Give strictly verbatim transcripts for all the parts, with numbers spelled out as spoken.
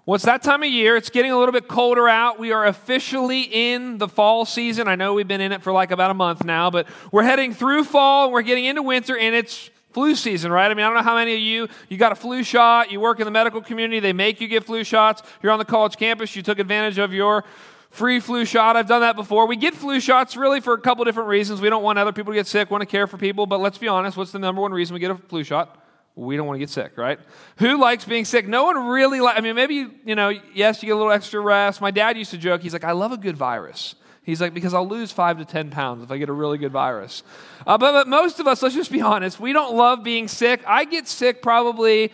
Well, it's that time of year. It's getting a little bit colder out. We are officially in the fall season. I know we've been in it for like about a month now, but we're heading through fall, and we're getting into winter, and it's flu season, right? I mean, I don't know how many of you, you got a flu shot, you work in the medical community, they make you get flu shots. You're on the college campus, you took advantage of your free flu shot. I've done that before. We get flu shots really for a couple different reasons. We don't want other people to get sick, want to care for people, but let's be honest, what's the number one reason we get a flu shot? We don't want to get sick, right? Who likes being sick? No one really likes, I mean, maybe, you, you know, yes, you get a little extra rest. My dad used to joke, he's like, I love a good virus. He's like, because I'll lose five to ten pounds if I get a really good virus. Uh, but, but most of us, let's just be honest, we don't love being sick. I get sick probably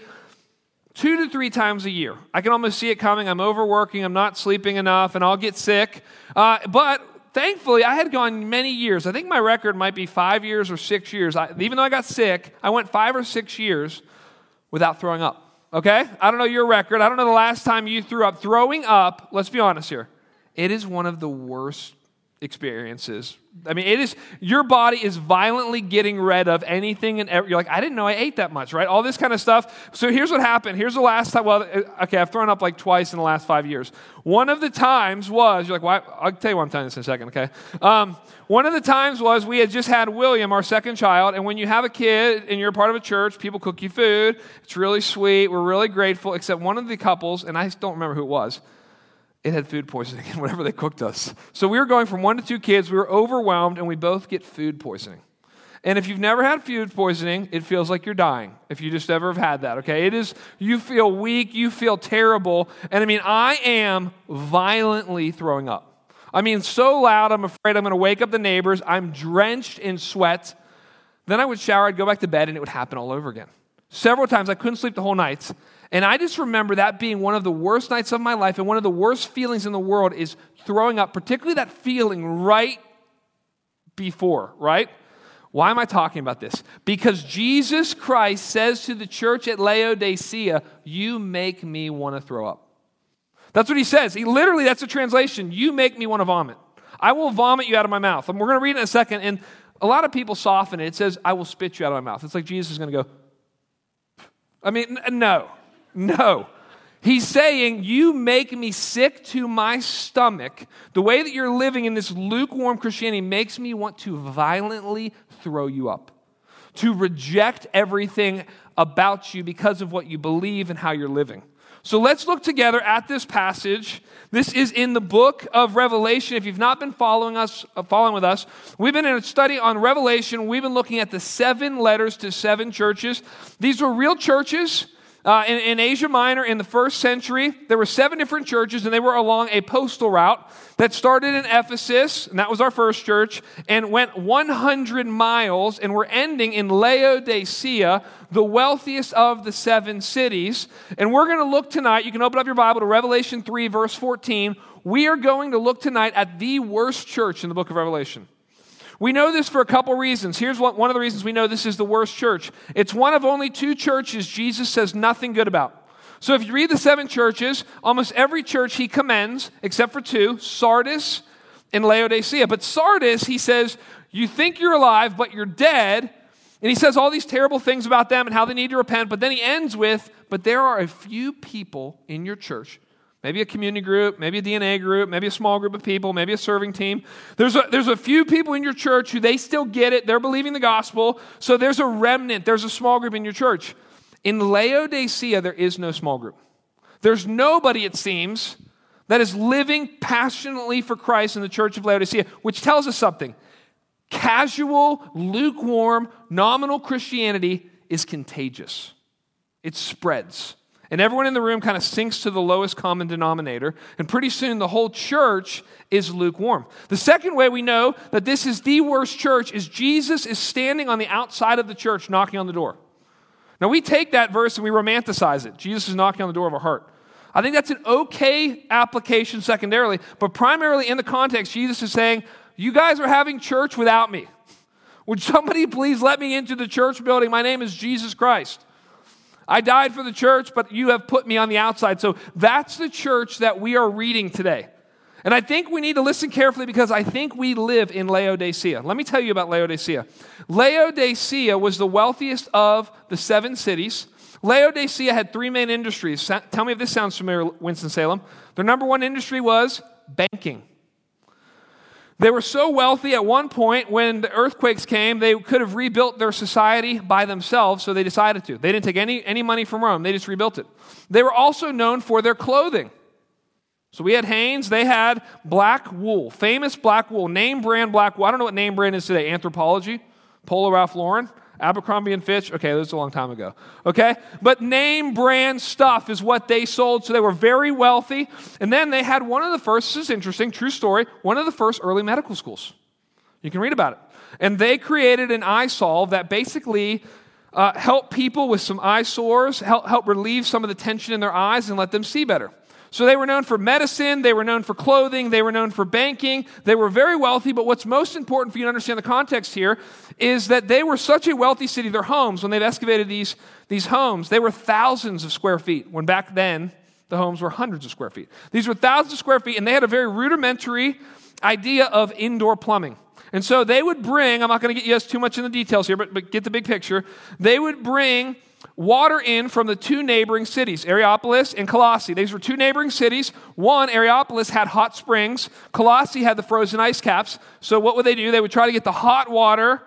two to three times a year. I can almost see it coming. I'm overworking, I'm not sleeping enough, and I'll get sick. Uh, but thankfully, I had gone many years. I think my record might be five years or six years. I, even though I got sick, I went five or six years without throwing up, okay? I don't know your record. I don't know the last time you threw up. Throwing up, let's be honest here, it is one of the worst experiences. I mean, it is, your body is violently getting rid of anything and every, you're like, I didn't know I ate that much, right? All this kind of stuff. So here's what happened. Here's the last time, well, okay, I've thrown up like twice in the last five years. One of the times was, you're like, why? I'll tell you why I'm telling this in a second, okay? Um, one of the times was we had just had William, our second child, and when you have a kid and you're a part of a church, people cook you food. It's really sweet. We're really grateful, except one of the couples, and I don't remember who it was, it had food poisoning in whatever they cooked us. So we were going from one to two kids. We were overwhelmed, and we both get food poisoning. And if you've never had food poisoning, it feels like you're dying, if you just ever have had that, okay? It is, you feel weak, you feel terrible. And I mean, I am violently throwing up. I mean, so loud, I'm afraid I'm going to wake up the neighbors. I'm drenched in sweat. Then I would shower, I'd go back to bed, and it would happen all over again. Several times, I couldn't sleep the whole night. And I just remember that being one of the worst nights of my life, and one of the worst feelings in the world is throwing up, particularly that feeling right before, right? Why am I talking about this? Because Jesus Christ says to the church at Laodicea, you make me want to throw up. That's what he says. He literally, that's a translation. You make me want to vomit. I will vomit you out of my mouth. And we're going to read it in a second, and a lot of people soften it. It says, I will spit you out of my mouth. It's like Jesus is going to go, I mean, no. No. He's saying, you make me sick to my stomach. The way that you're living in this lukewarm Christianity makes me want to violently throw you up, to reject everything about you because of what you believe and how you're living. So let's look together at this passage. This is in the book of Revelation. If you've not been following us, uh, following with us, we've been in a study on Revelation. We've been looking at the seven letters to seven churches. These were real churches. Uh, in, in Asia Minor, in the first century, there were seven different churches, and they were along a postal route that started in Ephesus, and that was our first church, and went one hundred miles, and we're ending in Laodicea, the wealthiest of the seven cities. And we're going to look tonight, you can open up your Bible to Revelation three, verse fourteen. We are going to look tonight at the worst church in the book of Revelation. We know this for a couple reasons. Here's what, one of the reasons we know this is the worst church. It's one of only two churches Jesus says nothing good about. So if you read the seven churches, almost every church he commends, except for two, Sardis and Laodicea. But Sardis, he says, you think you're alive, but you're dead. And he says all these terrible things about them and how they need to repent. But then he ends with, but there are a few people in your church, maybe a community group, maybe a D N A group, maybe a small group of people, maybe a serving team. There's a, there's a few people in your church who they still get it. They're believing the gospel. So there's a remnant. There's a small group in your church. In Laodicea, there is no small group. There's nobody, it seems, that is living passionately for Christ in the church of Laodicea, which tells us something. Casual, lukewarm, nominal Christianity is contagious. It spreads. And everyone in the room kind of sinks to the lowest common denominator. And pretty soon the whole church is lukewarm. The second way we know that this is the worst church is Jesus is standing on the outside of the church knocking on the door. Now we take that verse and we romanticize it. Jesus is knocking on the door of our heart. I think that's an okay application secondarily. But primarily in the context, Jesus is saying, you guys are having church without me. Would somebody please let me into the church building? My name is Jesus Christ. I died for the church, but you have put me on the outside. So that's the church that we are reading today. And I think we need to listen carefully because I think we live in Laodicea. Let me tell you about Laodicea. Laodicea was the wealthiest of the seven cities. Laodicea had three main industries. Sa- Tell me if this sounds familiar, Winston-Salem. Their number one industry was banking. They were so wealthy at one point when the earthquakes came, they could have rebuilt their society by themselves, so they decided to. They didn't take any, any money from Rome. They just rebuilt it. They were also known for their clothing. So we had Hanes. They had black wool, famous black wool, name brand black wool. I don't know what name brand is today. Anthropologie, Polo Ralph Lauren, Abercrombie and Fitch. Okay, that was a long time ago. Okay, but name brand stuff is what they sold. So they were very wealthy. And then they had one of the first, this is interesting, true story, one of the first early medical schools. You can read about it. And they created an eye salve that basically uh, helped people with some eye sores, help, help relieve some of the tension in their eyes and let them see better. So they were known for medicine, they were known for clothing, they were known for banking, they were very wealthy, but what's most important for you to understand the context here is that they were such a wealthy city, their homes, when they've excavated these, these homes, they were thousands of square feet, when back then the homes were hundreds of square feet. These were thousands of square feet, and they had a very rudimentary idea of indoor plumbing. And so they would bring, I'm not going to get you guys too much in the details here, but, but get the big picture, they would bring water in from the two neighboring cities, Areopolis and Colossae. These were two neighboring cities. One, Areopolis, had hot springs. Colossae had the frozen ice caps. So what would they do? They would try to get the hot water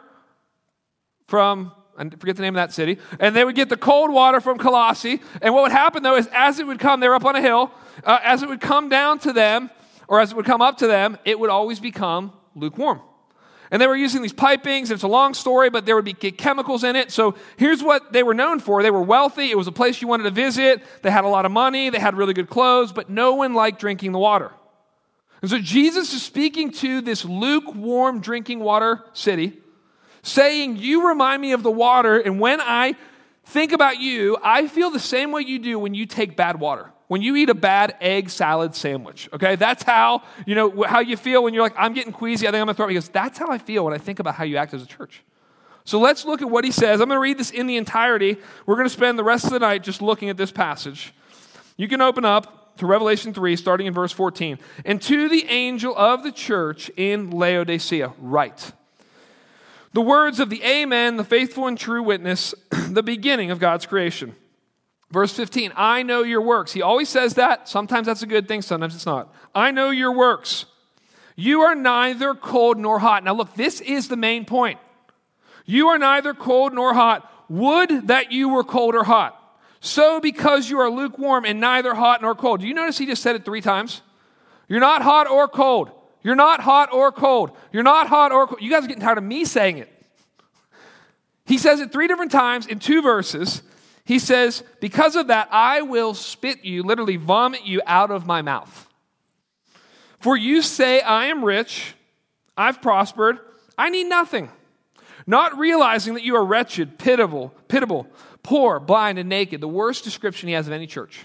from, I forget the name of that city, and they would get the cold water from Colossae. And what would happen, though, is as it would come, they were up on a hill, uh, as it would come down to them, or as it would come up to them, it would always become lukewarm. And they were using these pipings. It's a long story, but there would be chemicals in it. So here's what they were known for. They were wealthy. It was a place you wanted to visit. They had a lot of money. They had really good clothes, but no one liked drinking the water. And so Jesus is speaking to this lukewarm drinking water city, saying, you remind me of the water, and when I think about you, I feel the same way you do when you take bad water. When you eat a bad egg salad sandwich, okay? That's how, you know, how you feel when you're like, I'm getting queasy, I think I'm going to throw up. He goes, that's how I feel when I think about how you act as a church. So let's look at what he says. I'm going to read this in the entirety. We're going to spend the rest of the night just looking at this passage. You can open up to Revelation three, starting in verse fourteen. And to the angel of the church in Laodicea, write, the words of the Amen, the faithful and true witness, the beginning of God's creation. Verse fifteen, I know your works. He always says that. Sometimes that's a good thing, sometimes it's not. I know your works. You are neither cold nor hot. Now look, this is the main point. You are neither cold nor hot. Would that you were cold or hot. So because you are lukewarm and neither hot nor cold. Do you notice he just said it three times? You're not hot or cold. You're not hot or cold. You're not hot or cold. You guys are getting tired of me saying it. He says it three different times in two verses. He says, because of that, I will spit you, literally vomit you out of my mouth. For you say, I am rich, I've prospered, I need nothing. Not realizing that you are wretched, pitiable, pitiable, poor, blind, and naked. The worst description he has of any church.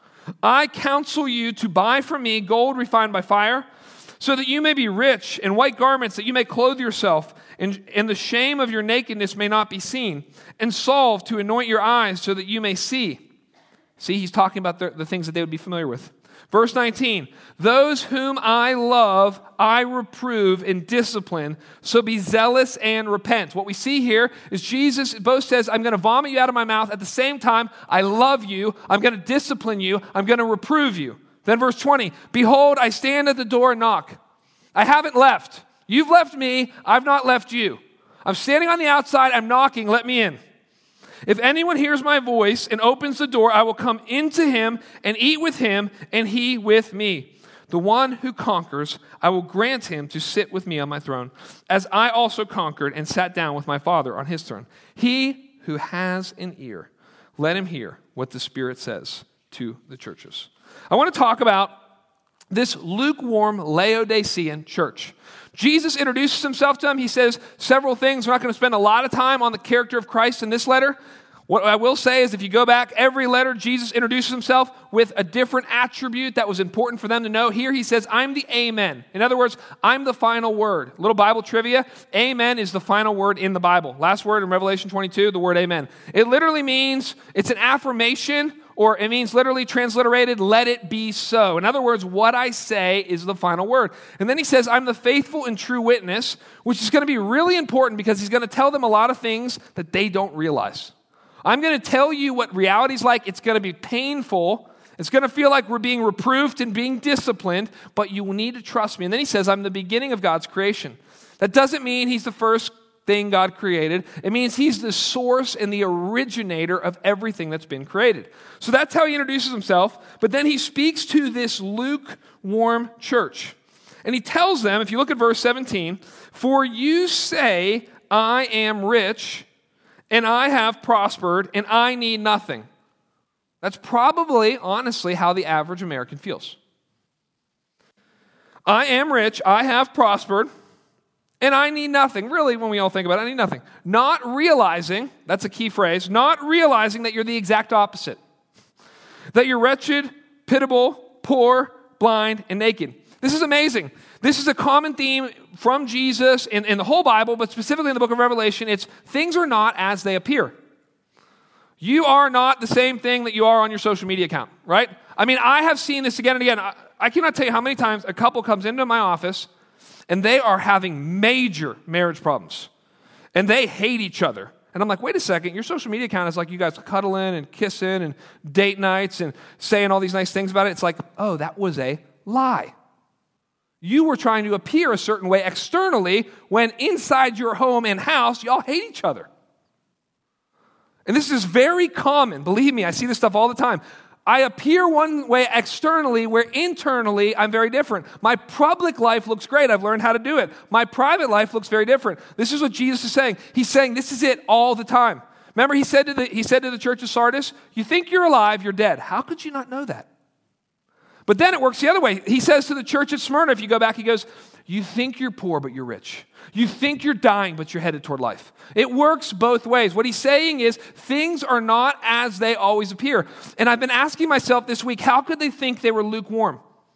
I counsel you to buy from me gold refined by fire, so that you may be rich, and white garments that you may clothe yourself, and, and the shame of your nakedness may not be seen, and salve to anoint your eyes so that you may see. See, he's talking about the, the things that they would be familiar with. Verse nineteen, those whom I love, I reprove and discipline, so be zealous and repent. What we see here is Jesus both says, I'm going to vomit you out of my mouth. At the same time, I love you. I'm going to discipline you. I'm going to reprove you. Then verse twenty, behold, I stand at the door and knock. I haven't left. You've left me. I've not left you. I'm standing on the outside. I'm knocking. Let me in. If anyone hears my voice and opens the door, I will come into him and eat with him and he with me. The one who conquers, I will grant him to sit with me on my throne, as I also conquered and sat down with my Father on his throne. He who has an ear, let him hear what the Spirit says to the churches. I want to talk about this lukewarm Laodicean church. Jesus introduces himself to them. He says several things. We're not going to spend a lot of time on the character of Christ in this letter. What I will say is if you go back, every letter, Jesus introduces himself with a different attribute that was important for them to know. Here he says, I'm the Amen. In other words, I'm the final word. A little Bible trivia. Amen is the final word in the Bible. Last word in Revelation twenty-two, the word amen. It literally means, it's an affirmation, or it means literally transliterated, let it be so. In other words, what I say is the final word. And then he says, I'm the faithful and true witness, which is going to be really important because he's going to tell them a lot of things that they don't realize. I'm going to tell you what reality's like. It's going to be painful. It's going to feel like we're being reproved and being disciplined, but you need to trust me. And then he says, I'm the beginning of God's creation. That doesn't mean he's the first thing God created. It means he's the source and the originator of everything that's been created. So that's how he introduces himself. But then he speaks to this lukewarm church. And he tells them, if you look at verse seventeen, for you say, I am rich, and I have prospered, and I need nothing. That's probably, honestly, how the average American feels. I am rich, I have prospered, and I need nothing. Really, when we all think about it, I need nothing. Not realizing, that's a key phrase, not realizing that you're the exact opposite. That you're wretched, pitiable, poor, blind, and naked. This is amazing. This is a common theme from Jesus in, in the whole Bible, but specifically in the book of Revelation. It's things are not as they appear. You are not the same thing that you are on your social media account, right? I mean, I have seen this again and again. I, I cannot tell you how many times a couple comes into my office and they are having major marriage problems and they hate each other. And I'm like, wait a second, your social media account is like you guys cuddling and kissing and date nights and saying all these nice things about it. It's like, oh, that was a lie. You were trying to appear a certain way externally when inside your home and house, y'all hate each other. And this is very common. Believe me, I see this stuff all the time. I appear one way externally where internally I'm very different. My public life looks great. I've learned how to do it. My private life looks very different. This is what Jesus is saying. He's saying this is it all the time. Remember he said to the, he said to the church of Sardis, you think you're alive, you're dead. How could you not know that? But then it works the other way. He says to the church at Smyrna, if you go back, he goes, you think you're poor, but you're rich. You think you're dying, but you're headed toward life. It works both ways. What he's saying is things are not as they always appear. And I've been asking myself this week, how could they think they were lukewarm?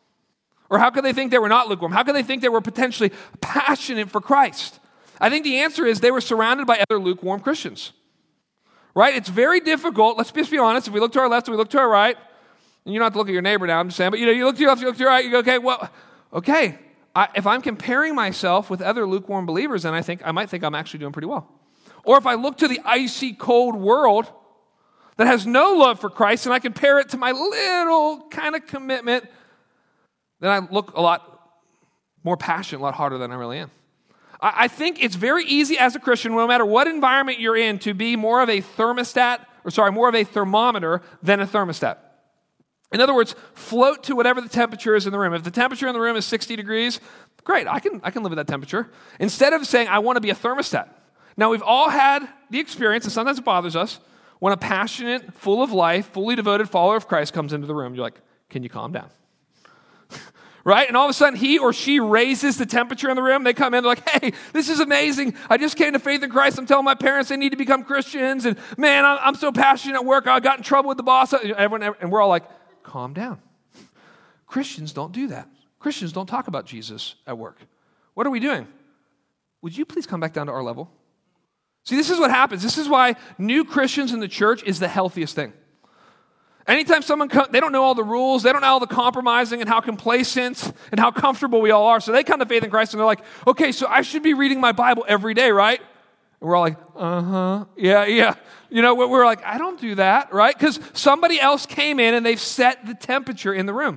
Or how could they think they were not lukewarm? How could they think they were potentially passionate for Christ? I think the answer is they were surrounded by other lukewarm Christians. Right? It's very difficult. Let's just be honest. If we look to our left, we look to our right. And you don't have to look at your neighbor now, I'm just saying. But you know, you look to your left, you look to your right, you go, okay, well, okay. I, if I'm comparing myself with other lukewarm believers, then I think I might think I'm actually doing pretty well. Or if I look to the icy, cold world that has no love for Christ, and I compare it to my little kind of commitment, then I look a lot more passionate, a lot harder than I really am. I, I think it's very easy as a Christian, no matter what environment you're in, to be more of a thermostat, or sorry, more of a thermometer than a thermostat. In other words, float to whatever the temperature is in the room. If the temperature in the room is sixty degrees, great, I can, I can live with that temperature. Instead of saying, I want to be a thermostat. Now, we've all had the experience, and sometimes it bothers us, when a passionate, full of life, fully devoted follower of Christ comes into the room. You're like, can you calm down? Right? And all of a sudden, he or she raises the temperature in the room. They come in, they're like, hey, this is amazing. I just came to faith in Christ. I'm telling my parents they need to become Christians. And man, I'm, I'm so passionate at work. I got in trouble with the boss. Everyone, and we're all like, calm down. Christians don't do that. Christians don't talk about Jesus at work. What are we doing? Would you please come back down to our level? See, this is what happens. This is why new Christians in the church is the healthiest thing. Anytime someone comes, they don't know all the rules, they don't know all the compromising and how complacent and how comfortable we all are. So they come to faith in Christ and they're like, okay, so I should be reading my Bible every day, right? And we're all like, uh-huh, yeah, yeah. You know, we're like, I don't do that, right? Because somebody else came in and they've set the temperature in the room.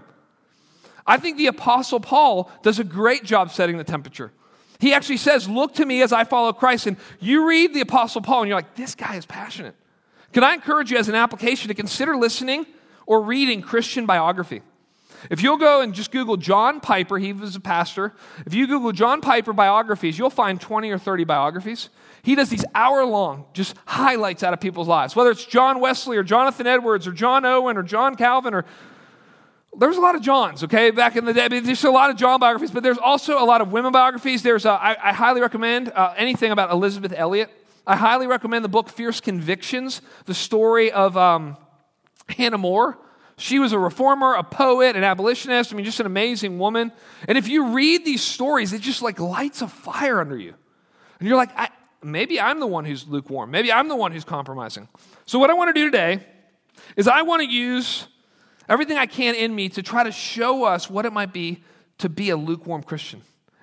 I think the Apostle Paul does a great job setting the temperature. He actually says, look to me as I follow Christ. And you read the Apostle Paul and you're like, this guy is passionate. Can I encourage you as an application to consider listening or reading Christian biography? If you'll go and just Google John Piper, he was a pastor. If you Google John Piper biographies, you'll find twenty or thirty biographies. He does these hour-long just highlights out of people's lives, whether it's John Wesley or Jonathan Edwards or John Owen or John Calvin or there was a lot of Johns, okay, back in the day. I mean, there's a lot of John biographies, but there's also a lot of women biographies. There's a, I, I highly recommend uh, anything about Elizabeth Elliot. I highly recommend the book Fierce Convictions, the story of um, Hannah More. She was a reformer, a poet, an abolitionist. I mean, just an amazing woman. And if you read these stories, it just like lights a fire under you. And you're like, I, maybe I'm the one who's lukewarm. Maybe I'm the one who's compromising. So what I want to do today is I want to use everything I can in me to try to show us what it might be to be a lukewarm Christian.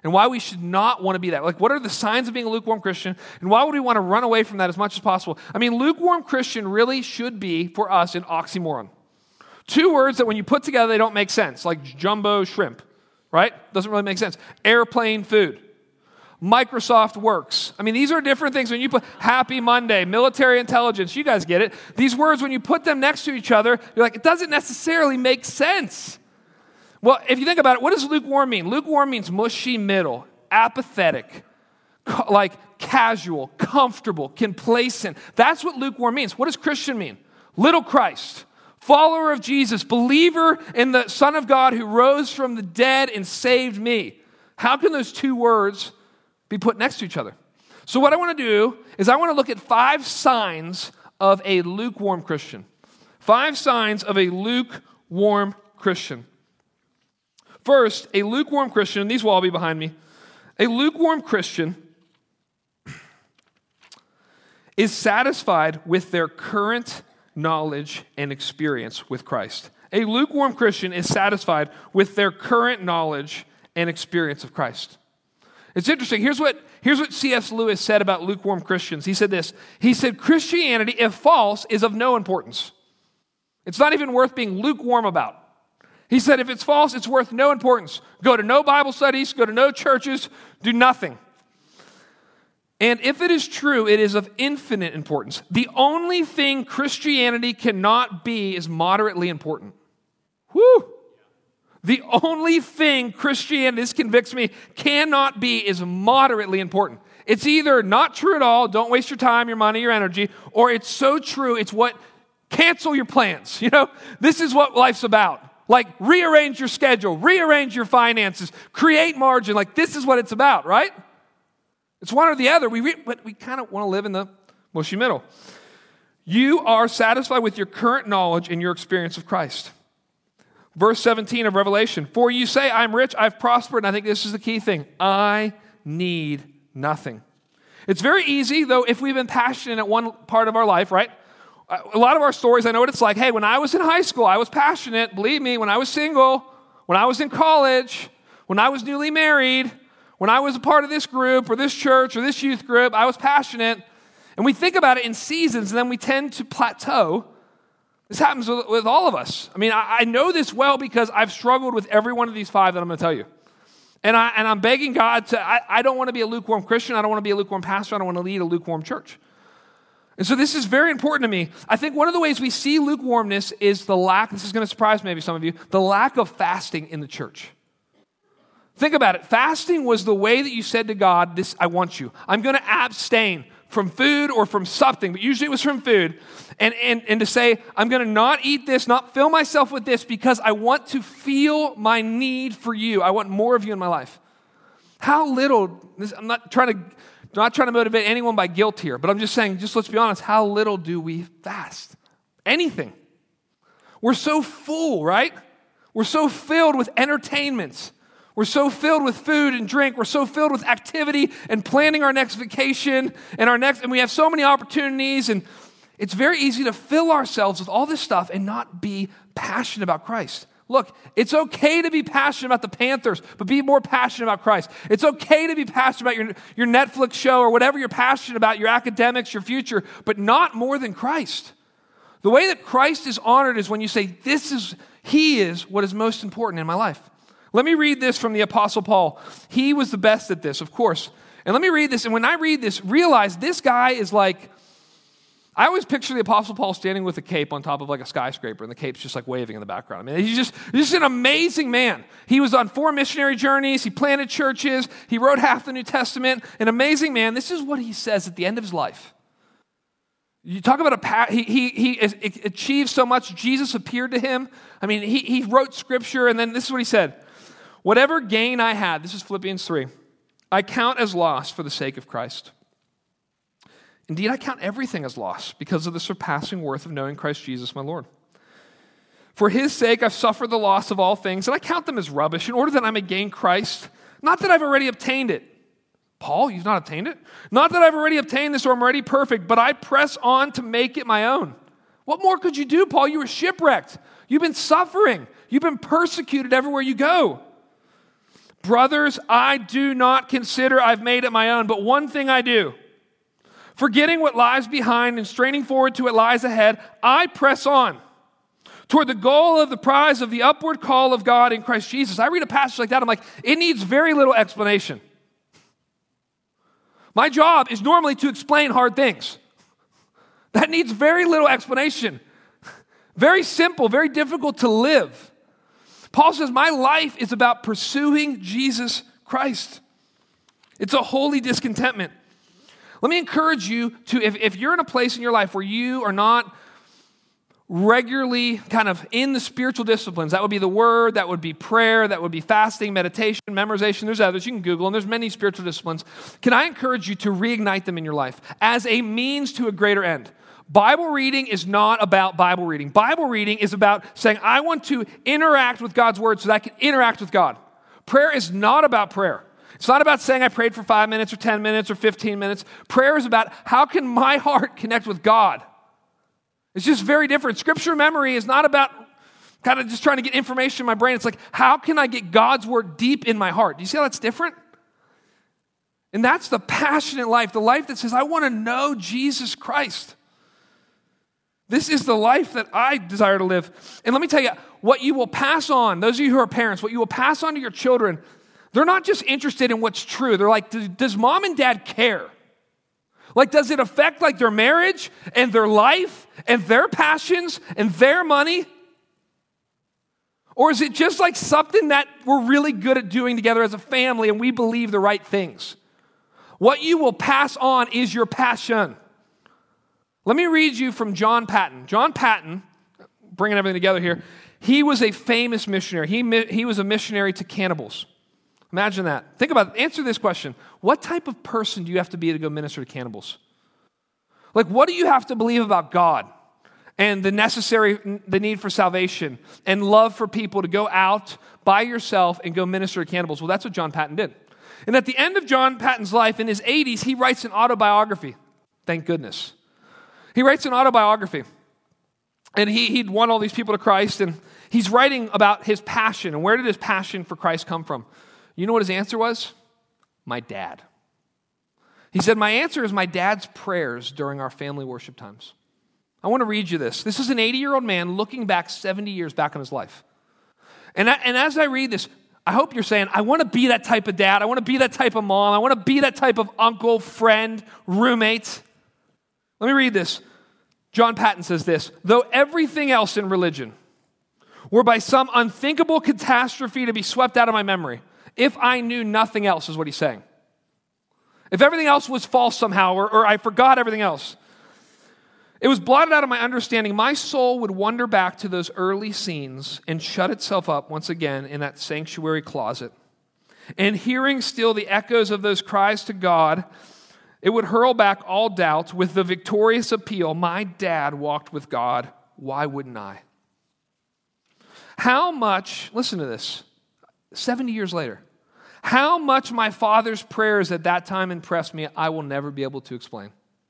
and why we should not want to be that. Like, what are the signs of being a lukewarm Christian, and why would we want to run away from that as much as possible? I mean, lukewarm Christian really should be, for us, an oxymoron. Two words that when you put together, they don't make sense, like jumbo shrimp, right? Doesn't really make sense. Airplane food. Microsoft Works. I mean, these are different things. When you put Happy Monday, military intelligence, you guys get it. These words, when you put them next to each other, you're like, it doesn't necessarily make sense. Well, if you think about it, what does lukewarm mean? Lukewarm means mushy middle, apathetic, co- like casual, comfortable, complacent. That's what lukewarm means. What does Christian mean? Little Christ, follower of Jesus, believer in the Son of God who rose from the dead and saved me. How can those two words be put next to each other? So what I want to do is I want to look at five signs of a lukewarm Christian. Five signs of a lukewarm Christian. First, a lukewarm Christian, and these will all be behind me. A lukewarm Christian is satisfied with their current knowledge and experience with Christ. A lukewarm Christian is satisfied with their current knowledge and experience of Christ. It's interesting. Here's what, here's what C S Lewis said about lukewarm Christians. He said this. He said, Christianity, if false, is of no importance. It's not even worth being lukewarm about. He said, if it's false, it's worth no importance. Go to no Bible studies, go to no churches, do nothing. And if it is true, it is of infinite importance. The only thing Christianity cannot be is moderately important. Woo! The only thing Christianity, this convicts me, cannot be is moderately important. It's either not true at all, don't waste your time, your money, your energy, or it's so true, it's what, cancel your plans. You know, this is what life's about. Like, rearrange your schedule, rearrange your finances, create margin. Like, this is what it's about, right? It's one or the other. We re- but we kind of want to live in the mushy middle. You are satisfied with your current knowledge and your experience of Christ. Verse seventeen of Revelation, for you say, I'm rich, I've prospered, and I think this is the key thing. I need nothing. It's very easy, though, if we've been passionate at one part of our life, right? A lot of our stories, I know what it's like. Hey, when I was in high school, I was passionate. Believe me, when I was single, when I was in college, when I was newly married, when I was a part of this group or this church or this youth group, I was passionate. And we think about it in seasons, and then we tend to plateau. This happens with, with all of us. I mean, I, I know this well because I've struggled with every one of these five that I'm going to tell you. And, I, and I'm begging God to, I, I don't want to be a lukewarm Christian. I don't want to be a lukewarm pastor. I don't want to lead a lukewarm church. And so this is very important to me. I think one of the ways we see lukewarmness is the lack, this is going to surprise maybe some of you, the lack of fasting in the church. Think about it. Fasting was the way that you said to God, "This, I want you. I'm going to abstain from food or from something," but usually it was from food, and, and, and to say, I'm going to not eat this, not fill myself with this because I want to feel my need for you. I want more of you in my life. How little, this, I'm not trying to not trying to motivate anyone by guilt here, but I'm just saying, just let's be honest, how little do we fast? Anything. We're so full, right? We're so filled with entertainments. We're so filled with food and drink. We're so filled with activity and planning our next vacation and our next, and we have so many opportunities, and it's very easy to fill ourselves with all this stuff and not be passionate about Christ. Look, it's okay to be passionate about the Panthers, but be more passionate about Christ. It's okay to be passionate about your, your Netflix show or whatever you're passionate about, your academics, your future, but not more than Christ. The way that Christ is honored is when you say, this is, he is what is most important in my life. Let me read this from the Apostle Paul. He was the best at this, of course. And let me read this. And when I read this, realize this guy is like, I always picture the Apostle Paul standing with a cape on top of like a skyscraper, and the cape's just like waving in the background. I mean, he's just, he's just an amazing man. He was on four missionary journeys. He planted churches. He wrote half the New Testament. An amazing man. This is what he says at the end of his life. You talk about a pa- he he he achieved so much. Jesus appeared to him. I mean, he he wrote scripture, and then this is what he said. Whatever gain I had, this is Philippians three, I count as loss for the sake of Christ. Indeed, I count everything as loss because of the surpassing worth of knowing Christ Jesus, my Lord. For his sake, I've suffered the loss of all things, and I count them as rubbish in order that I may gain Christ. Not that I've already obtained it. Paul, you've not obtained it? Not that I've already obtained this or I'm already perfect, but I press on to make it my own. What more could you do, Paul? You were shipwrecked. You've been suffering. You've been persecuted everywhere you go. Brothers, I do not consider I've made it my own, but one thing I do. Forgetting what lies behind and straining forward to what lies ahead, I press on toward the goal of the prize of the upward call of God in Christ Jesus. I read a passage like that, I'm like, it needs very little explanation. My job is normally to explain hard things. That needs very little explanation. Very simple, very difficult to live. Paul says, my life is about pursuing Jesus Christ. It's a holy discontentment. Let me encourage you to, if, if you're in a place in your life where you are not regularly kind of in the spiritual disciplines, that would be the word, that would be prayer, that would be fasting, meditation, memorization. There's others. You can Google them. There's many spiritual disciplines. Can I encourage you to reignite them in your life as a means to a greater end? Bible reading is not about Bible reading. Bible reading is about saying, I want to interact with God's word so that I can interact with God. Prayer is not about prayer. It's not about saying I prayed for five minutes or ten minutes or fifteen minutes. Prayer is about how can my heart connect with God? It's just very different. Scripture memory is not about kind of just trying to get information in my brain. It's like, how can I get God's word deep in my heart? Do you see how that's different? And that's the passionate life, the life that says, I want to know Jesus Christ. This is the life that I desire to live. And let me tell you, what you will pass on, those of you who are parents, what you will pass on to your children, they're not just interested in what's true. They're like, does mom and dad care? Like, does it affect like their marriage and their life and their passions and their money? Or is it just like something that we're really good at doing together as a family and we believe the right things? What you will pass on is your passion. Let me read you from John Paton. John Paton, bringing everything together here, he was a famous missionary. He, he was a missionary to cannibals. Imagine that. Think about it. Answer this question. What type of person do you have to be to go minister to cannibals? Like, what do you have to believe about God and the necessary, the need for salvation and love for people to go out by yourself and go minister to cannibals? Well, that's what John Paton did. And at the end of John Paton's life, in his eighties, he writes an autobiography. Thank goodness. He writes an autobiography, and he, he'd won all these people to Christ, and he's writing about his passion, and where did his passion for Christ come from? You know what his answer was? My dad. He said, my answer is my dad's prayers during our family worship times. I want to read you this. This is an eighty-year-old man looking back seventy years back on his life. And, I, and as I read this, I hope you're saying, I want to be that type of dad. I want to be that type of mom. I want to be that type of uncle, friend, roommate. Let me read this. John Paton says this, though everything else in religion were by some unthinkable catastrophe to be swept out of my memory, if I knew nothing else, is what he's saying. If everything else was false somehow, or, or I forgot everything else, it was blotted out of my understanding, my soul would wander back to those early scenes and shut itself up once again in that sanctuary closet. And hearing still the echoes of those cries to God, it would hurl back all doubts with the victorious appeal, my dad walked with God, why wouldn't I? How much, listen to this, seventy years later, how much my father's prayers at that time impressed me, I will never be able to explain.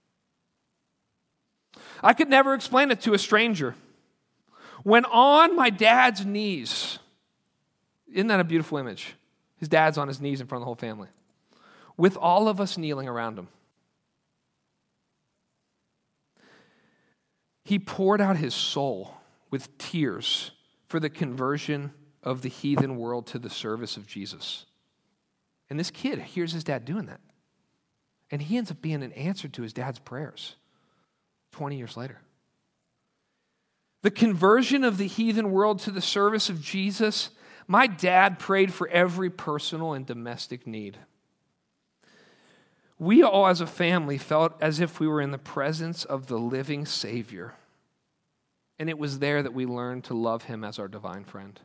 I could never explain it to a stranger. When on my dad's knees, isn't that a beautiful image? His dad's on his knees in front of the whole family, with all of us kneeling around him. He poured out his soul with tears for the conversion of the heathen world to the service of Jesus. And this kid hears his dad doing that. And he ends up being an answer to his dad's prayers twenty years later. The conversion of the heathen world to the service of Jesus, my dad prayed for every personal and domestic need. We all as a family felt as if we were in the presence of the living Savior. And it was there that we learned to love him as our divine friend.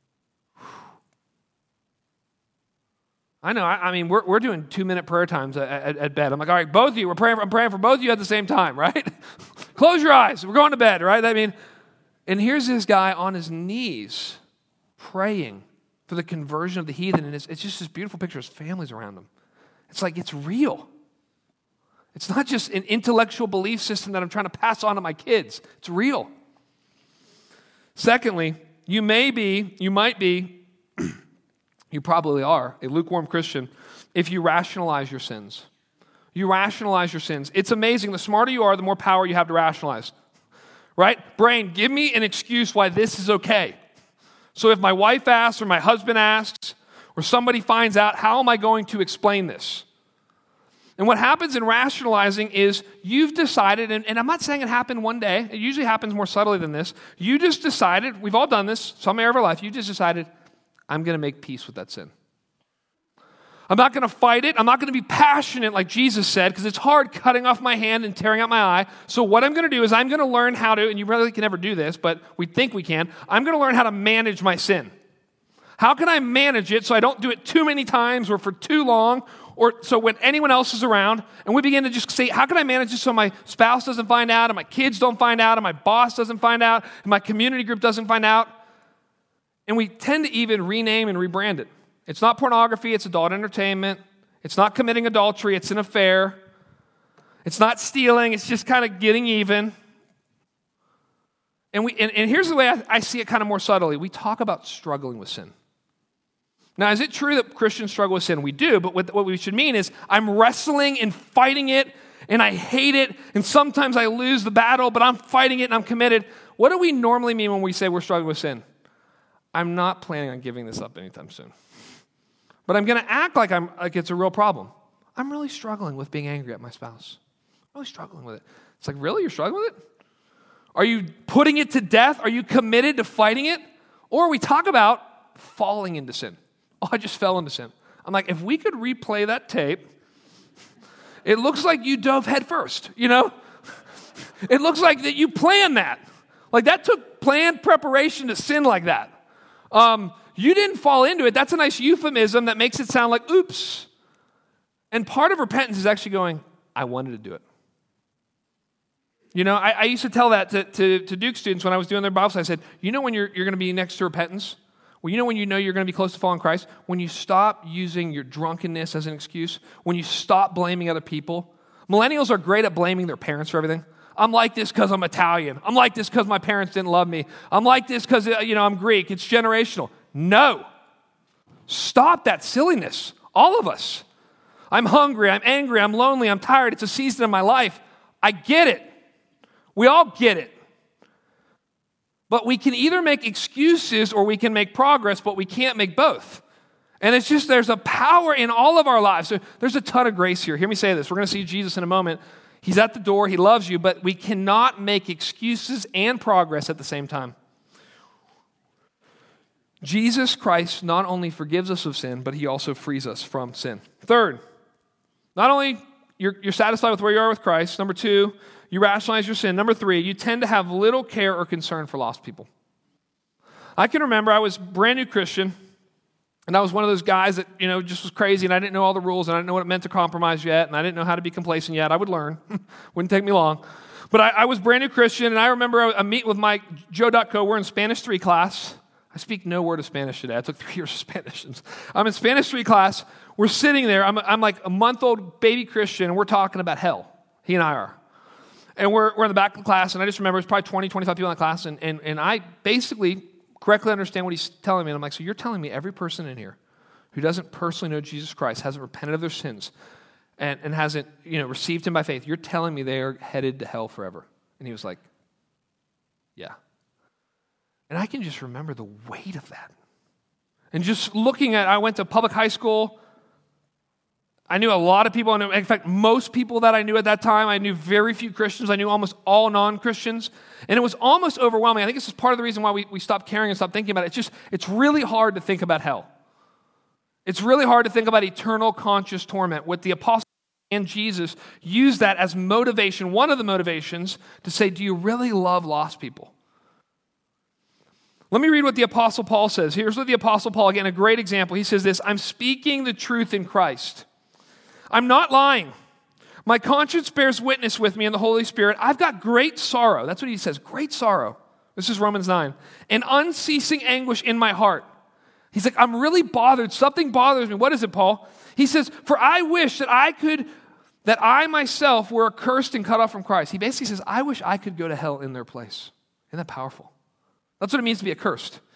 I know, I, I mean, we're, we're doing two-minute prayer times at, at, at bed. I'm like, all right, both of you, we're praying for, I'm praying for both of you at the same time, right? Close your eyes. We're going to bed, right? I mean, and here's this guy on his knees praying for the conversion of the heathen, and it's, it's just this beautiful picture. His family's around him. It's like, it's real. It's not just an intellectual belief system that I'm trying to pass on to my kids. It's real. Secondly, you may be, you might be You probably are a lukewarm Christian if you rationalize your sins. You rationalize your sins. It's amazing. The smarter you are, the more power you have to rationalize. Right? Brain, give me an excuse why this is okay. So if my wife asks or my husband asks or somebody finds out, how am I going to explain this? And what happens in rationalizing is you've decided, and, and I'm not saying it happened one day. It usually happens more subtly than this. You just decided, we've all done this, some area of our life, you just decided, I'm going to make peace with that sin. I'm not going to fight it. I'm not going to be passionate like Jesus said, because it's hard cutting off my hand and tearing out my eye. So what I'm going to do is I'm going to learn how to, and you really can never do this, but we think we can, I'm going to learn how to manage my sin. How can I manage it so I don't do it too many times or for too long, or so when anyone else is around, and we begin to just say, how can I manage this so my spouse doesn't find out, and my kids don't find out, and my boss doesn't find out, and my community group doesn't find out? And we tend to even rename and rebrand it. It's not pornography, it's adult entertainment. It's not committing adultery, it's an affair. It's not stealing, it's just kind of getting even. And we and, and here's the way I, I see it kind of more subtly. We talk about struggling with sin. Now, is it true that Christians struggle with sin? We do, but what, what we should mean is I'm wrestling and fighting it, and I hate it, and sometimes I lose the battle, but I'm fighting it and I'm committed. What do we normally mean when we say we're struggling with sin? I'm not planning on giving this up anytime soon. But I'm going to act like I'm like it's a real problem. I'm really struggling with being angry at my spouse. I'm really struggling with it. It's like, really? You're struggling with it? Are you putting it to death? Are you committed to fighting it? Or we talk about falling into sin. Oh, I just fell into sin. I'm like, if we could replay that tape, it looks like you dove head first, you know? It looks like that you planned that. Like that took planned preparation to sin like that. Um, you didn't fall into it. That's a nice euphemism that makes it sound like, oops. And part of repentance is actually going, I wanted to do it. You know, I, I used to tell that to, to, to Duke students when I was doing their Bible study. I said, you know when you're, you're going to be next to repentance? Well, you know when you know you're going to be close to following Christ? When you stop using your drunkenness as an excuse. When you stop blaming other people. Millennials are great at blaming their parents for everything. I'm like this because I'm Italian. I'm like this because my parents didn't love me. I'm like this because, you know, I'm Greek. It's generational. No. Stop that silliness. All of us. I'm hungry. I'm angry. I'm lonely. I'm tired. It's a season of my life. I get it. We all get it. But we can either make excuses or we can make progress, but we can't make both. And it's just, there's a power in all of our lives. So there's a ton of grace here. Hear me say this. We're going to see Jesus in a moment. He's at the door. He loves you, but we cannot make excuses and progress at the same time. Jesus Christ not only forgives us of sin, but he also frees us from sin. Third, not only you're, you're satisfied with where you are with Christ. Number two, you rationalize your sin. Number three, you tend to have little care or concern for lost people. I can remember I was a brand new Christian, and I was one of those guys that, you know, just was crazy, and I didn't know all the rules, and I didn't know what it meant to compromise yet, and I didn't know how to be complacent yet. I would learn. Wouldn't take me long. But I, I was a brand new Christian, and I remember I, I meet with my Joe Dutko. We're in Spanish three class. I speak no word of Spanish today. I took three years of Spanish. I'm in Spanish three class. We're sitting there. I'm, I'm like a month-old baby Christian, and we're talking about hell. He and I are. And we're, we're in the back of the class, and I just remember it's probably twenty, twenty-five people in the class, and, and, and I basically correctly understand what he's telling me. And I'm like, so you're telling me every person in here who doesn't personally know Jesus Christ, hasn't repented of their sins, and, and hasn't, you know, received him by faith, you're telling me they are headed to hell forever? And he was like, yeah. And I can just remember the weight of that. And just looking at, I went to public high school. I knew a lot of people. In fact, most people that I knew at that time, I knew very few Christians. I knew almost all non-Christians. And it was almost overwhelming. I think this is part of the reason why we, we stopped caring and stopped thinking about it. It's just, it's really hard to think about hell. It's really hard to think about eternal conscious torment. What the apostles and Jesus used that as motivation, one of the motivations, to say, do you really love lost people? Let me read what the Apostle Paul says. Here's what the Apostle Paul, again, a great example. He says this, I'm speaking the truth in Christ. I'm not lying. My conscience bears witness with me in the Holy Spirit. I've got great sorrow. That's what he says, great sorrow. This is Romans nine. And unceasing anguish in my heart. He's like, I'm really bothered. Something bothers me. What is it, Paul? He says, for I wish that I could, that I myself were accursed and cut off from Christ. He basically says, I wish I could go to hell in their place. Isn't that powerful? That's what it means to be accursed.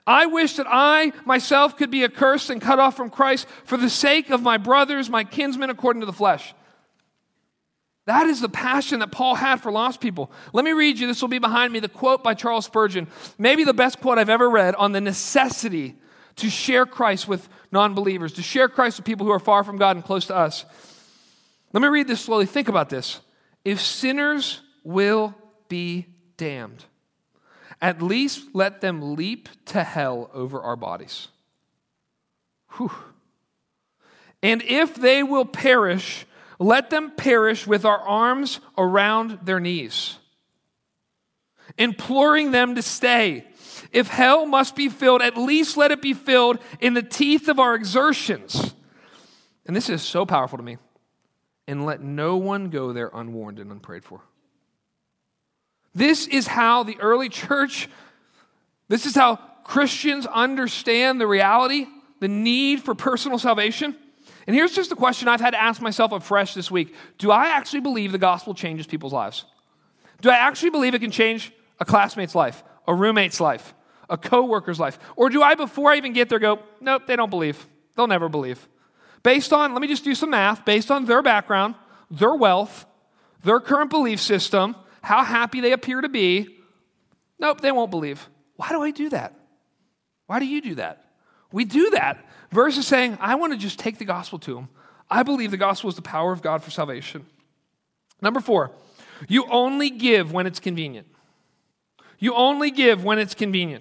I wish that I myself could be accursed and cut off from Christ for the sake of my brothers, my kinsmen according to the flesh. That is the passion that Paul had for lost people. Let me read you, this will be behind me, the quote by Charles Spurgeon, maybe the best quote I've ever read on the necessity to share Christ with non-believers, to share Christ with people who are far from God and close to us. Let me read this slowly. Think about this. If sinners will be damned, at least let them leap to hell over our bodies. Whew. And if they will perish, let them perish with our arms around their knees, imploring them to stay. If hell must be filled, at least let it be filled in the teeth of our exertions. And this is so powerful to me. And let no one go there unwarned and unprayed for. This is how the early church, this is how Christians understand the reality, the need for personal salvation. And here's just a question I've had to ask myself afresh this week. Do I actually believe the gospel changes people's lives? Do I actually believe it can change a classmate's life, a roommate's life, a coworker's life? Or do I, before I even get there, go, nope, they don't believe. They'll never believe. Based on, let me just do some math, based on their background, their wealth, their current belief system, how happy they appear to be, nope, they won't believe. Why do I do that? Why do you do that? We do that versus saying, I want to just take the gospel to them. I believe the gospel is the power of God for salvation. Number four, you only give when it's convenient. You only give when it's convenient.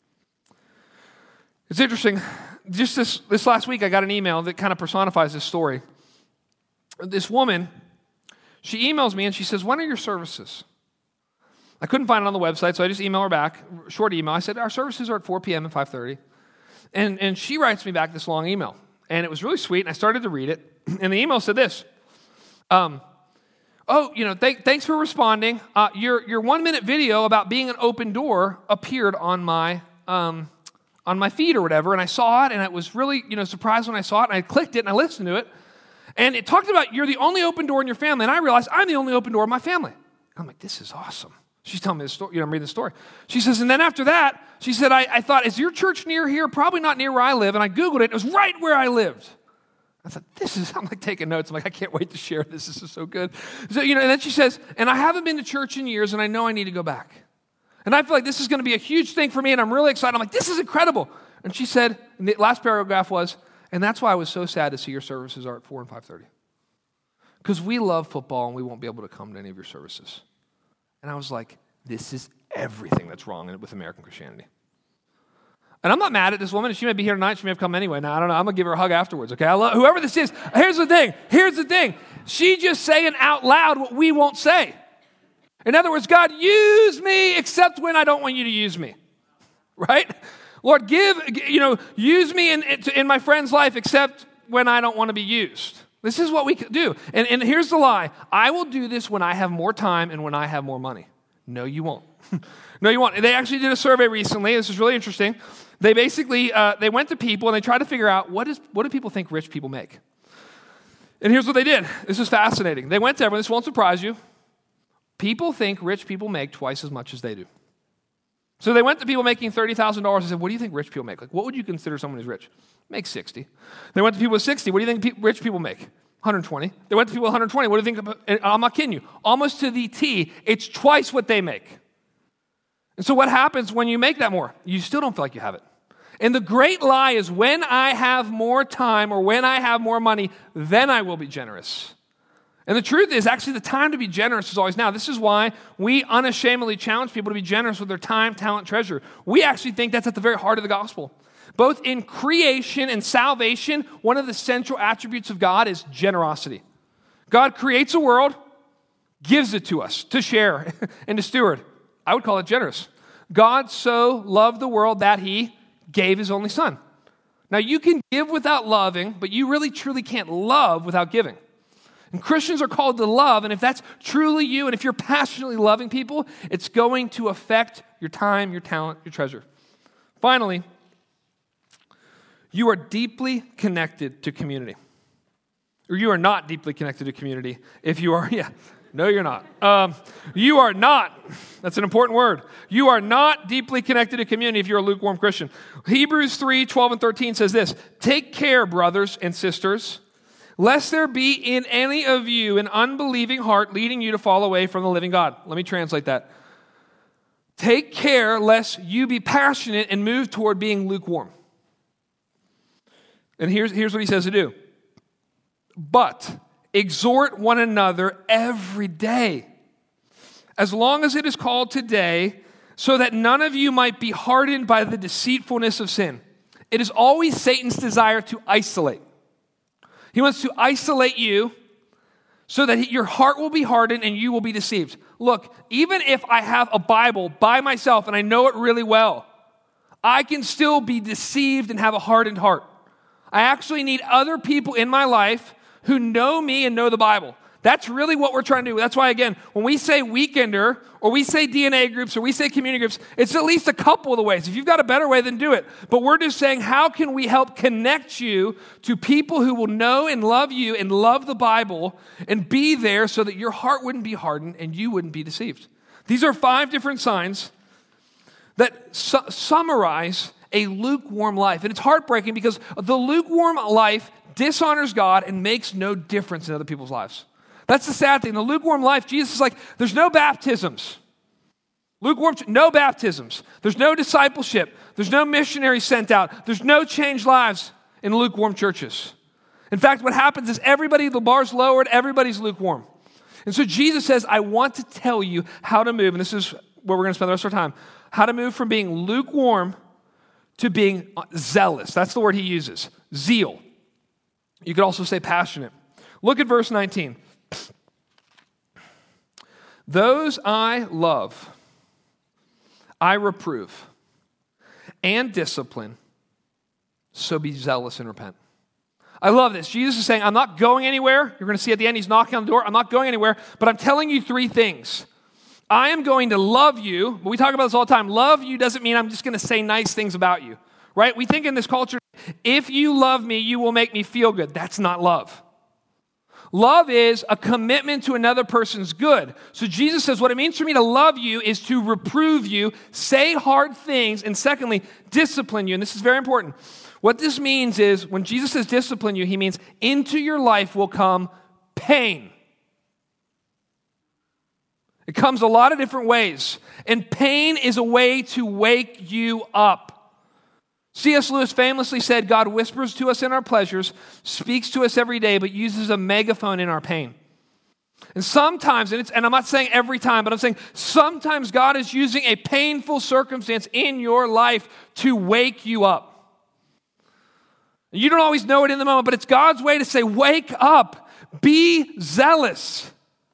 It's interesting. Just this, this last week, I got an email that kind of personifies this story. This woman, she emails me and she says, when are your services? I couldn't find it on the website, so I just emailed her back, short email. I said, our services are at four p.m. and five thirty. And, and she writes me back this long email. And it was really sweet, and I started to read it. And the email said this. Um, oh, you know, th- thanks for responding. Uh, your, your one-minute video about being an open door appeared on my... Um, on my feed or whatever, and I saw it, and I was really, you know, surprised when I saw it, and I clicked it, and I listened to it, and it talked about you're the only open door in your family, and I realized I'm the only open door in my family. I'm like, this is awesome. She's telling me this story, you know, I'm reading the story. She says, and then after that, she said, I, I thought, is your church near here? Probably not near where I live, and I Googled it, it was right where I lived. I thought, this is, I'm like taking notes, I'm like, I can't wait to share this, this is so good. So, you know, and then she says, and I haven't been to church in years, and I know I need to go back. And I feel like this is going to be a huge thing for me, and I'm really excited. I'm like, this is incredible. And she said, and the last paragraph was, and that's why I was so sad to see your services are at four and five thirty. Because we love football, and we won't be able to come to any of your services. And I was like, this is everything that's wrong with American Christianity. And I'm not mad at this woman. She may be here tonight. She may have come anyway. Now, I don't know. I'm going to give her a hug afterwards, okay? I love, whoever this is, here's the thing. Here's the thing. She just saying out loud what we won't say. In other words, God, use me except when I don't want you to use me, right? Lord, give, you know, use me in, in my friend's life except when I don't want to be used. This is what we do. And, and here's the lie. I will do this when I have more time and when I have more money. No, you won't. No, you won't. They actually did a survey recently. This is really interesting. They basically, uh, they went to people and they tried to figure out what is what do people think rich people make? And here's what they did. This is fascinating. They went to everyone. This won't surprise you. People think rich people make twice as much as they do. So they went to people making thirty thousand dollars and said, what do you think rich people make? Like, what would you consider someone who's rich? Make sixty. They went to people with sixty. What do you think pe- rich people make? one hundred twenty. They went to people with one hundred twenty. What do you think? About, and I'm not kidding you. Almost to the T, it's twice what they make. And so what happens when you make that more? You still don't feel like you have it. And the great lie is when I have more time or when I have more money, then I will be generous. And the truth is, actually, the time to be generous is always now. This is why we unashamedly challenge people to be generous with their time, talent, treasure. We actually think that's at the very heart of the gospel. Both in creation and salvation, one of the central attributes of God is generosity. God creates a world, gives it to us to share and to steward. I would call it generous. God so loved the world that he gave his only son. Now, you can give without loving, but you really, truly can't love without giving. And Christians are called to love, and if that's truly you, and if you're passionately loving people, it's going to affect your time, your talent, your treasure. Finally, you are deeply connected to community. Or you are not deeply connected to community if you are, yeah, No, you're not. Um, you are not. That's an important word. You are not deeply connected to community if you're a lukewarm Christian. Hebrews three, twelve and thirteen says this, take care, brothers and sisters, lest there be in any of you an unbelieving heart leading you to fall away from the living God. Let me translate that. Take care lest you be passionate and move toward being lukewarm. And here's, here's what he says to do. But exhort one another every day, as long as it is called today, so that none of you might be hardened by the deceitfulness of sin. It is always Satan's desire to isolate. He wants to isolate you so that your heart will be hardened and you will be deceived. Look, even if I have a Bible by myself and I know it really well, I can still be deceived and have a hardened heart. I actually need other people in my life who know me and know the Bible. That's really what we're trying to do. That's why, again, when we say weekender, or we say D N A groups, or we say community groups, it's at least a couple of the ways. If you've got a better way, then do it. But we're just saying, how can we help connect you to people who will know and love you and love the Bible and be there so that your heart wouldn't be hardened and you wouldn't be deceived? These are five different signs that su- summarize a lukewarm life. And it's heartbreaking because the lukewarm life dishonors God and makes no difference in other people's lives. That's the sad thing. The lukewarm life, Jesus is like, there's no baptisms. Lukewarm, no baptisms. There's no discipleship. There's no missionary sent out. There's no changed lives in lukewarm churches. In fact, what happens is everybody, the bar's lowered, everybody's lukewarm. And so Jesus says, I want to tell you how to move, and this is where we're going to spend the rest of our time, how to move from being lukewarm to being zealous. That's the word he uses, zeal. You could also say passionate. Look at verse nineteen. Those I love, I reprove and discipline, so be zealous and repent. I love this. Jesus is saying, I'm not going anywhere. You're going to see at the end, he's knocking on the door. I'm not going anywhere, but I'm telling you three things. I am going to love you, but we talk about this all the time. Love you doesn't mean I'm just going to say nice things about you, right? We think in this culture, if you love me, you will make me feel good. That's not love. Love is a commitment to another person's good. So Jesus says what it means for me to love you is to reprove you, say hard things, and secondly, discipline you. And this is very important. What this means is when Jesus says discipline you, he means into your life will come pain. It comes a lot of different ways. And pain is a way to wake you up. C S Lewis famously said, God whispers to us in our pleasures, speaks to us every day, but uses a megaphone in our pain. And sometimes, and, it's, and I'm not saying every time, but I'm saying sometimes God is using a painful circumstance in your life to wake you up. You don't always know it in the moment, but it's God's way to say, wake up, be zealous,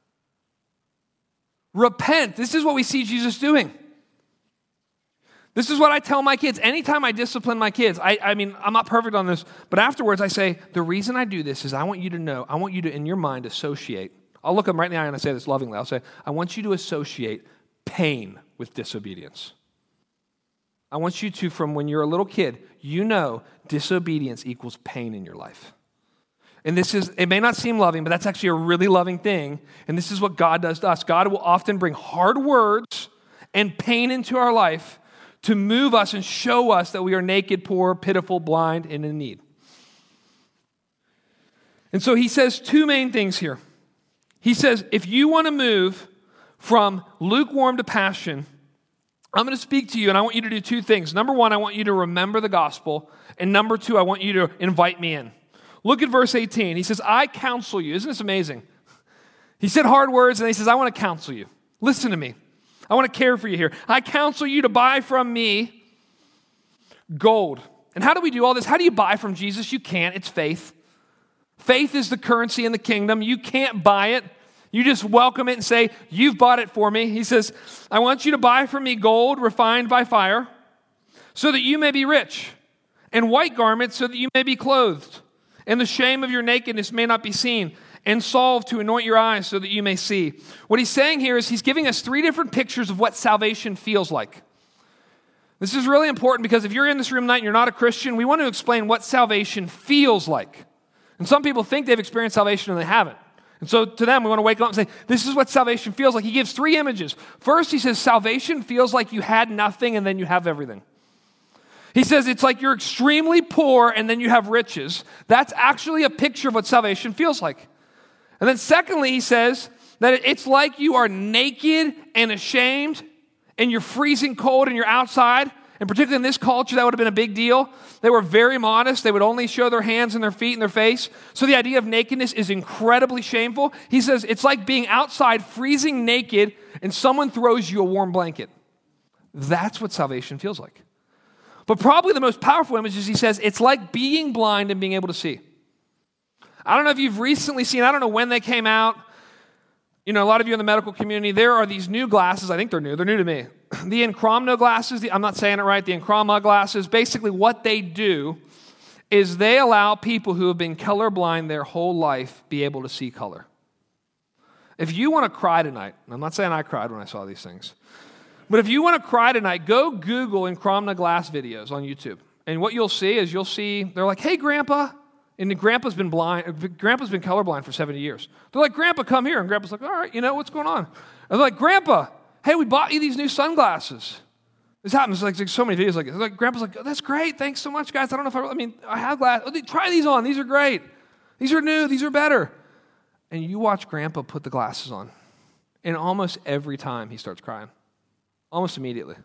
repent. This is what we see Jesus doing. This is what I tell my kids. Anytime I discipline my kids, I, I mean, I'm not perfect on this, but afterwards I say, the reason I do this is I want you to know, I want you to, in your mind, associate. I'll look them right in the eye and I say this lovingly. I'll say, I want you to associate pain with disobedience. I want you to, from when you're a little kid, you know disobedience equals pain in your life. And this is, it may not seem loving, but that's actually a really loving thing. And this is what God does to us. God will often bring hard words and pain into our life to move us and show us that we are naked, poor, pitiful, blind, and in need. And so he says two main things here. He says, if you want to move from lukewarm to passion, I'm going to speak to you and I want you to do two things. Number one, I want you to remember the gospel. And number two, I want you to invite me in. Look at verse eighteen. He says, I counsel you. Isn't this amazing? He said hard words and he says, I want to counsel you. Listen to me. I want to care for you here. I counsel you to buy from me gold. And how do we do all this? How do you buy from Jesus? You can't. It's faith. Faith is the currency in the kingdom. You can't buy it. You just welcome it and say, you've bought it for me. He says, I want you to buy from me gold refined by fire so that you may be rich, and white garments so that you may be clothed, and the shame of your nakedness may not be seen, and salve to anoint your eyes so that you may see. What he's saying here is he's giving us three different pictures of what salvation feels like. This is really important because if you're in this room tonight and you're not a Christian, we want to explain what salvation feels like. And some people think they've experienced salvation and they haven't. And so to them, we want to wake up and say, this is what salvation feels like. He gives three images. First, he says, salvation feels like you had nothing and then you have everything. He says it's like you're extremely poor and then you have riches. That's actually a picture of what salvation feels like. And then secondly, he says that it's like you are naked and ashamed and you're freezing cold and you're outside. And particularly in this culture, that would have been a big deal. They were very modest. They would only show their hands and their feet and their face. So the idea of nakedness is incredibly shameful. He says it's like being outside freezing naked and someone throws you a warm blanket. That's what salvation feels like. But probably the most powerful image is he says it's like being blind and being able to see. I don't know if you've recently seen, I don't know when they came out. You know, a lot of you in the medical community, there are these new glasses. I think they're new. They're new to me. The Enchromno glasses, the, I'm not saying it right, the Enchroma glasses, basically what they do is they allow people who have been colorblind their whole life be able to see color. If you want to cry tonight, I'm not saying I cried when I saw these things, but if you want to cry tonight, go Google Enchroma glass videos on YouTube. And what you'll see is you'll see, they're like, hey, Grandpa. And the grandpa's been blind, grandpa's been colorblind for seventy years. They're like, Grandpa, come here. And Grandpa's like, all right, you know, what's going on? And they're like, Grandpa, hey, we bought you these new sunglasses. This happens like, like so many videos like this. Like, Grandpa's like, oh, that's great. Thanks so much, guys. I don't know if I, I mean, I have glasses. Oh, try these on. These are great. These are new. These are better. And you watch Grandpa put the glasses on. And almost every time he starts crying. Almost immediately.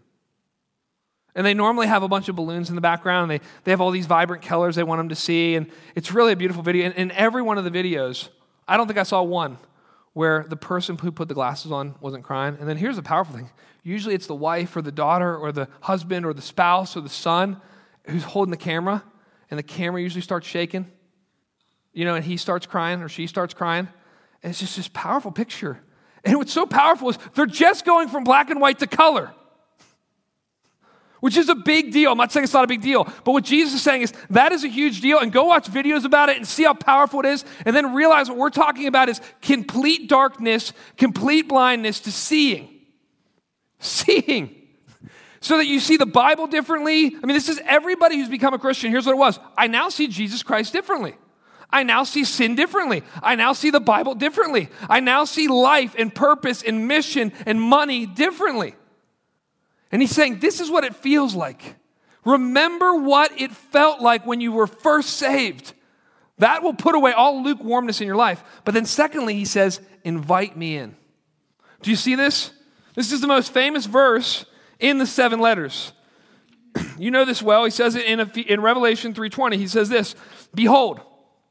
And they normally have a bunch of balloons in the background. And they, they have all these vibrant colors they want them to see. And it's really a beautiful video. And in every one of the videos, I don't think I saw one where the person who put the glasses on wasn't crying. And then here's the powerful thing. Usually it's the wife or the daughter or the husband or the spouse or the son who's holding the camera. And the camera usually starts shaking. You know, and he starts crying or she starts crying. And it's just this powerful picture. And what's so powerful is they're just going from black and white to color. Which is a big deal. I'm not saying it's not a big deal. But what Jesus is saying is that is a huge deal. And go watch videos about it and see how powerful it is. And then realize what we're talking about is complete darkness, complete blindness to seeing. Seeing. So that you see the Bible differently. I mean, this is everybody who's become a Christian. Here's what it was. I now see Jesus Christ differently. I now see sin differently. I now see the Bible differently. I now see life and purpose and mission and money differently. And he's saying, this is what it feels like. Remember what it felt like when you were first saved. That will put away all lukewarmness in your life. But then secondly, he says, invite me in. Do you see this? This is the most famous verse in the seven letters. You know this well. He says it in, a, in Revelation three twenty. He says this, behold,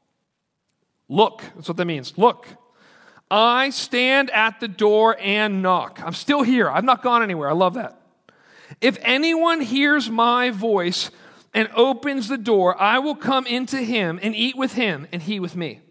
look. That's what that means. Look. I stand at the door and knock. I'm still here. I've not gone anywhere. I love that. If anyone hears my voice and opens the door, I will come into him and eat with him and he with me.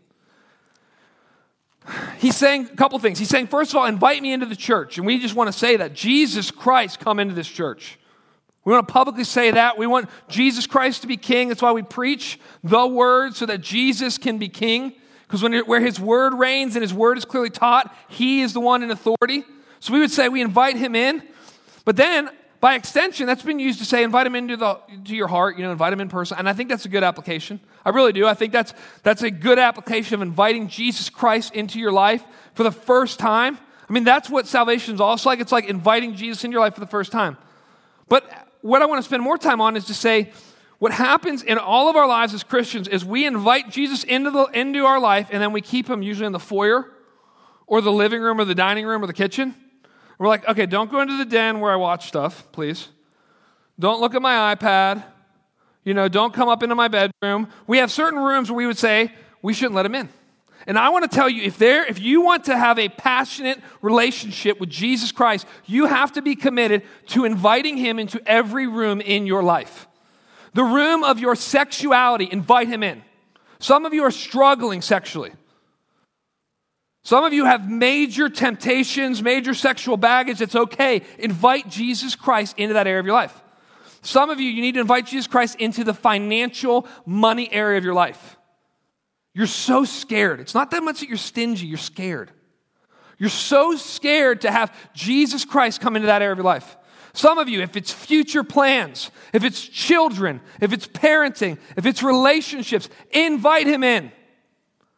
He's saying a couple things. He's saying, first of all, invite me into the church. And we just want to say that. Jesus Christ, come into this church. We want to publicly say that. We want Jesus Christ to be king. That's why we preach the word so that Jesus can be king. Because when where his word reigns and his word is clearly taught, he is the one in authority. So we would say we invite him in. But then, by extension, that's been used to say invite him into the to your heart, you know, invite him in person. And I think that's a good application. I really do. I think that's that's a good application of inviting Jesus Christ into your life for the first time. I mean, that's what salvation is also like. It's like inviting Jesus into your life for the first time. But what I want to spend more time on is to say what happens in all of our lives as Christians is we invite Jesus into the into our life and then we keep him usually in the foyer or the living room or the dining room or the kitchen. We're like, okay, don't go into the den where I watch stuff, please. Don't look at my iPad. You know, don't come up into my bedroom. We have certain rooms where we would say we shouldn't let him in. And I want to tell you, if there, if you want to have a passionate relationship with Jesus Christ, you have to be committed to inviting him into every room in your life. The room of your sexuality, invite him in. Some of you are struggling sexually. Some of you have major temptations, major sexual baggage. It's okay. Invite Jesus Christ into that area of your life. Some of you, you need to invite Jesus Christ into the financial money area of your life. You're so scared. It's not that much that you're stingy. You're scared. You're so scared to have Jesus Christ come into that area of your life. Some of you, if it's future plans, if it's children, if it's parenting, if it's relationships, invite him in.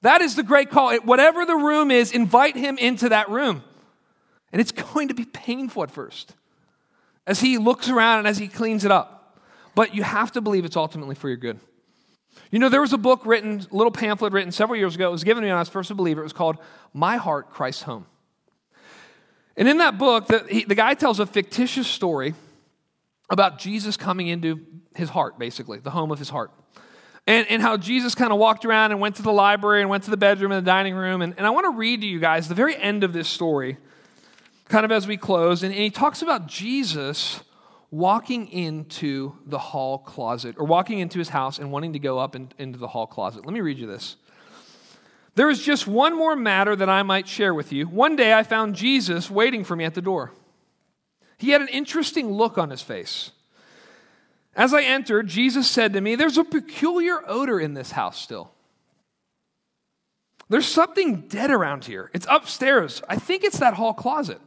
That is the great call. It, whatever the room is, invite him into that room. And it's going to be painful at first as he looks around and as he cleans it up. But you have to believe it's ultimately for your good. You know, there was a book written, a little pamphlet written several years ago. It was given to me when I was first a believer. It was called My Heart, Christ's Home. And in that book, the, he, the guy tells a fictitious story about Jesus coming into his heart, basically, the home of his heart. And, and how Jesus kind of walked around and went to the library and went to the bedroom and the dining room. And, and I want to read to you guys the very end of this story, kind of as we close. And, and he talks about Jesus walking into the hall closet, or walking into his house and wanting to go up in, into the hall closet. Let me read you this. There is just one more matter that I might share with you. One day I found Jesus waiting for me at the door. He had an interesting look on his face. As I entered, Jesus said to me, "There's a peculiar odor in this house still. There's something dead around here. It's upstairs. I think it's that hall closet."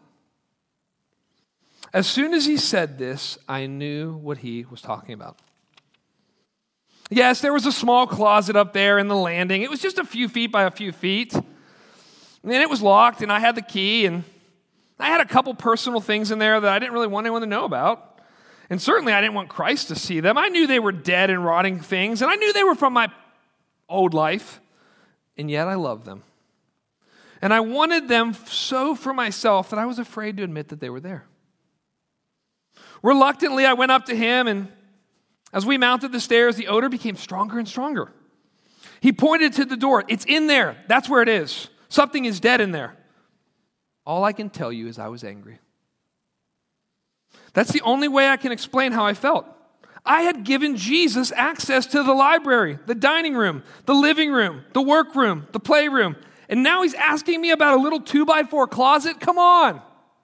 As soon as he said this, I knew what he was talking about. Yes, there was a small closet up there in the landing. It was just a few feet by a few feet. And it was locked, and I had the key, and I had a couple personal things in there that I didn't really want anyone to know about. And certainly I didn't want Christ to see them. I knew they were dead and rotting things, and I knew they were from my old life, and yet I loved them. And I wanted them so for myself that I was afraid to admit that they were there. Reluctantly, I went up to him, and as we mounted the stairs, the odor became stronger and stronger. He pointed to the door. "It's in there. That's where it is. Something is dead in there." All I can tell you is I was angry. That's the only way I can explain how I felt. I had given Jesus access to the library, the dining room, the living room, the workroom, the playroom, and now he's asking me about a little two by four closet? Come on.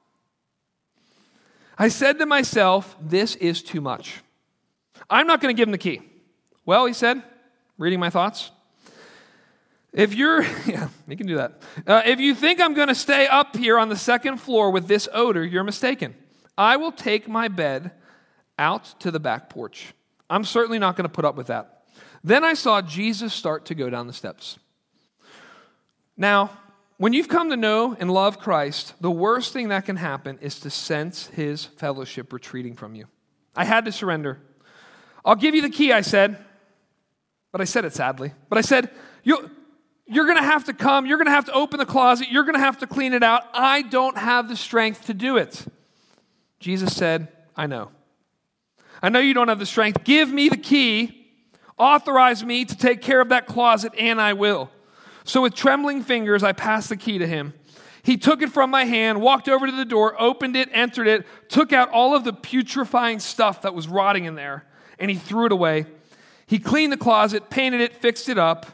I said to myself, this is too much. I'm not going to give him the key. Well, he said, reading my thoughts, if you're, yeah, you can do that. Uh, if you think I'm going to stay up here on the second floor with this odor, you're mistaken. I will take my bed out to the back porch. I'm certainly not going to put up with that. Then I saw Jesus start to go down the steps. Now, when you've come to know and love Christ, the worst thing that can happen is to sense his fellowship retreating from you. I had to surrender. I'll give you the key, I said. But I said it sadly. But I said, you, you're going to have to come. You're going to have to open the closet. You're going to have to clean it out. I don't have the strength to do it. Jesus said, I know. I know you don't have the strength. Give me the key. Authorize me to take care of that closet, and I will. So with trembling fingers, I passed the key to him. He took it from my hand, walked over to the door, opened it, entered it, took out all of the putrefying stuff that was rotting in there, and he threw it away. He cleaned the closet, painted it, fixed it up.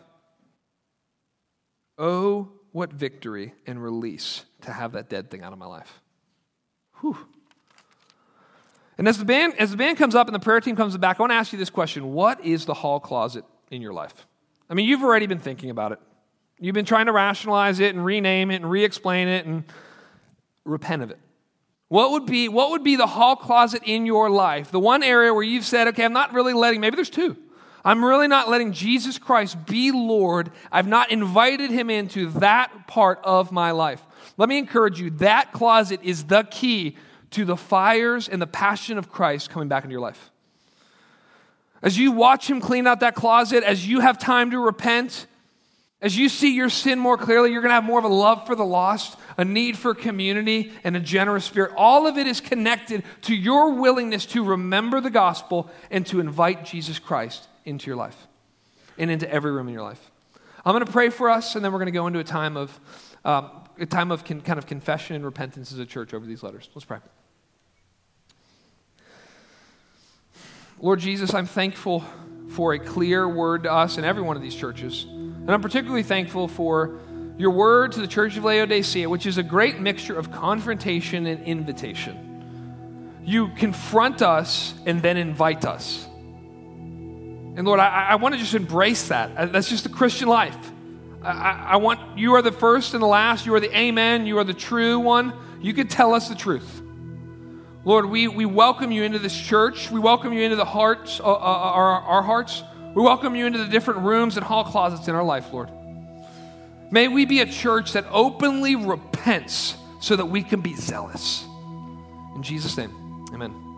Oh, what victory and release to have that dead thing out of my life. Whew. And as the band as the band comes up and the prayer team comes back, I want to ask you this question. What is the hall closet in your life? I mean, you've already been thinking about it. You've been trying to rationalize it and rename it and re-explain it and repent of it. What would be, what would be the hall closet in your life? The one area where you've said, okay, I'm not really letting, maybe there's two. I'm really not letting Jesus Christ be Lord. I've not invited him into that part of my life. Let me encourage you, that closet is the key to the fires and the passion of Christ coming back into your life. As you watch him clean out that closet, as you have time to repent, as you see your sin more clearly, you're going to have more of a love for the lost, a need for community, and a generous spirit. All of it is connected to your willingness to remember the gospel and to invite Jesus Christ into your life and into every room in your life. I'm going to pray for us, and then we're going to go into a time of um, a time of con- kind of confession and repentance as a church over these letters. Let's pray. Lord Jesus, I'm thankful for a clear word to us in every one of these churches. And I'm particularly thankful for your word to the Church of Laodicea, which is a great mixture of confrontation and invitation. You confront us and then invite us. And Lord, I, I want to just embrace that. That's just the Christian life. I, I want, you are the first and the last. You are the amen. You are the true one. You can tell us the truth. Lord, we, we welcome you into this church. We welcome you into the hearts, uh, uh, our, our hearts. We welcome you into the different rooms and hall closets in our life, Lord. May we be a church that openly repents so that we can be zealous. In Jesus' name, amen.